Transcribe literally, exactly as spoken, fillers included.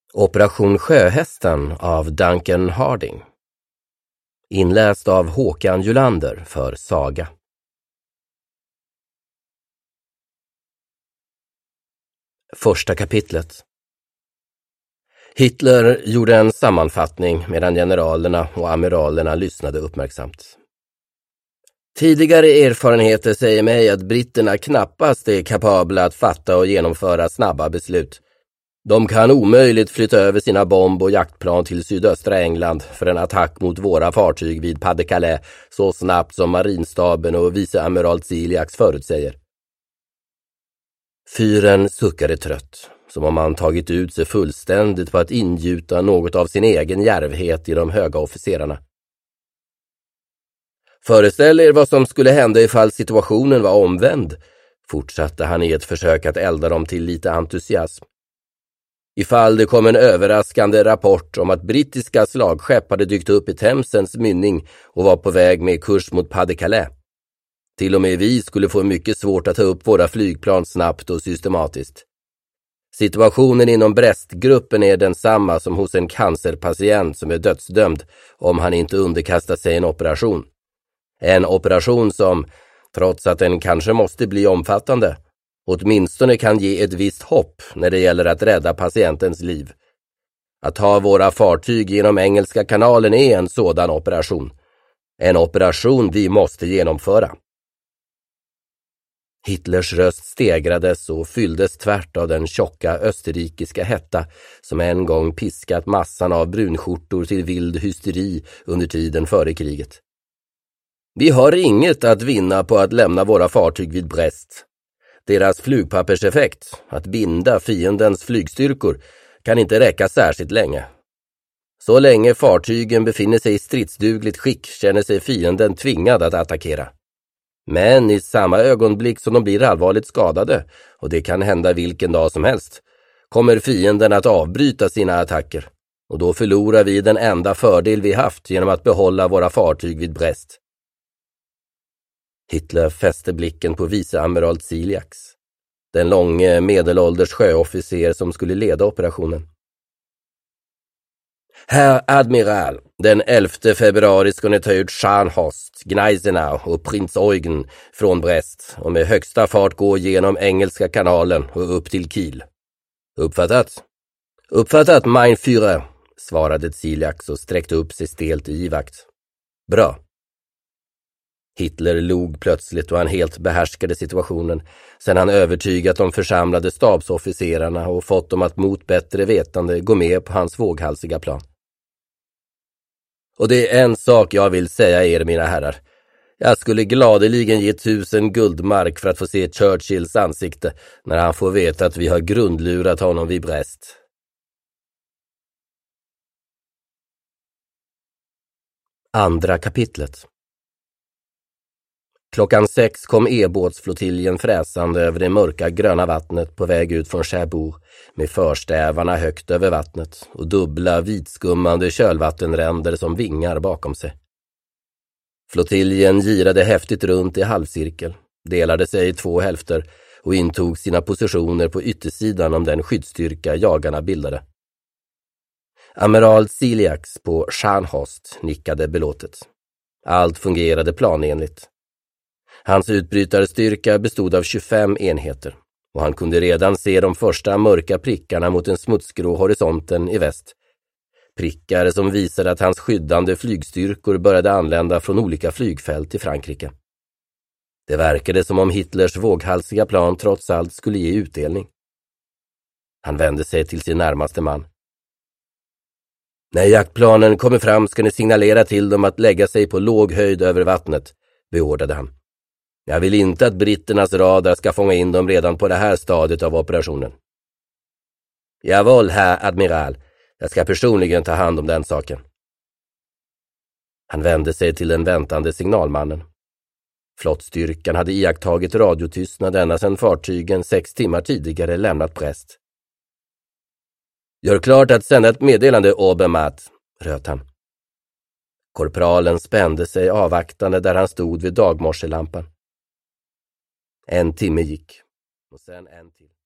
Operation Sjöhästen av Duncan Harding. Inläst av Håkan Julander för Saga. Första kapitlet. Hitler gjorde en sammanfattning medan generalerna och amiralerna lyssnade uppmärksamt. Tidigare erfarenheter säger mig att britterna knappast är kapabla att fatta och genomföra snabba beslut. De kan omöjligt flytta över sina bomb- och jaktplan till sydöstra England för en attack mot våra fartyg vid Pas-de-Calais så snabbt som marinstaben och viceamiral Ciliax förutsäger. Fyren suckade trött, som om han tagit ut sig fullständigt på att ingjuta något av sin egen djärvhet i de höga officerarna. Föreställ er vad som skulle hända ifall situationen var omvänd, fortsatte han i ett försök att elda dem till lite entusiasm. Ifall det kom en överraskande rapport om att brittiska slagskepp hade dykt upp i Themsens mynning och var på väg med kurs mot Pas-de-Calais. Till och med vi skulle få mycket svårt att ta upp våra flygplan snabbt och systematiskt. Situationen inom Brestgruppen är densamma som hos en cancerpatient som är dödsdömd om han inte underkastar sig en operation. En operation som, trots att den kanske måste bli omfattande, åtminstone kan ge ett visst hopp när det gäller att rädda patientens liv. Att ta våra fartyg genom Engelska kanalen är en sådan operation. En operation vi måste genomföra. Hitlers röst stegrades och fylldes tvärt av den tjocka österrikiska hetta som en gång piskat massan av brunskjortor till vild hysteri under tiden före kriget. Vi har inget att vinna på att lämna våra fartyg vid Brest. Deras flygpapperseffekt, att binda fiendens flygstyrkor, kan inte räcka särskilt länge. Så länge fartygen befinner sig i stridsdugligt skick känner sig fienden tvingad att attackera. Men i samma ögonblick som de blir allvarligt skadade, och det kan hända vilken dag som helst, kommer fienden att avbryta sina attacker. Och då förlorar vi den enda fördel vi haft genom att behålla våra fartyg vid Brest. Hitler fäste blicken på viceamiral Ciliax, den långe medelålders sjöofficer som skulle leda operationen. Herr admiral, den elfte februari ska ni ta ut Scharnhorst, Gneisenau och Prins Eugen från Brest och med högsta fart gå genom Engelska kanalen och upp till Kiel. Uppfattat? Uppfattat, mein Führer, svarade Ciliax och sträckte upp sig stelt i givakt. Bra. Hitler log plötsligt och han helt behärskade situationen sedan han övertygat de församlade stabsofficerarna och fått dem att mot bättre vetande gå med på hans våghalsiga plan. Och det är en sak jag vill säga er, mina herrar. Jag skulle gladeligen ge tusen guldmark för att få se Churchills ansikte när han får veta att vi har grundlurat honom vid Brest. Andra kapitlet. Klockan sex kom e-båtsflottiljen fräsande över det mörka gröna vattnet på väg ut från Cherbourg med förstävarna högt över vattnet och dubbla vitskummande kölvattenränder som vingar bakom sig. Flottiljen girade häftigt runt i halvcirkel, delade sig i två hälfter och intog sina positioner på yttersidan om den skyddsstyrka jagarna bildade. Amiral Ciliax på Scharnhorst nickade belåtet. Allt fungerade planenligt. Hans utbrytarstyrka bestod av tjugofem enheter och han kunde redan se de första mörka prickarna mot den smutsgrå horisonten i väst. Prickar som visade att hans skyddande flygstyrkor började anlända från olika flygfält i Frankrike. Det verkade som om Hitlers våghalsiga plan trots allt skulle ge utdelning. Han vände sig till sin närmaste man. När jaktplanen kommer fram ska ni signalera till dem att lägga sig på låg höjd över vattnet, beordrade han. Jag vill inte att britternas radar ska fånga in dem redan på det här stadiet av operationen. Jawohl, herr admiral. Jag ska personligen ta hand om den saken. Han vände sig till den väntande signalmannen. Flottstyrkan hade iakttagit radiotystnad ända sedan fartygen sex timmar tidigare lämnat Brest. Gör klart att sända ett meddelande, Obermatt, röt han. Korpralen spände sig avvaktande där han stod vid dagmorselampan. En timme gick och sen en till.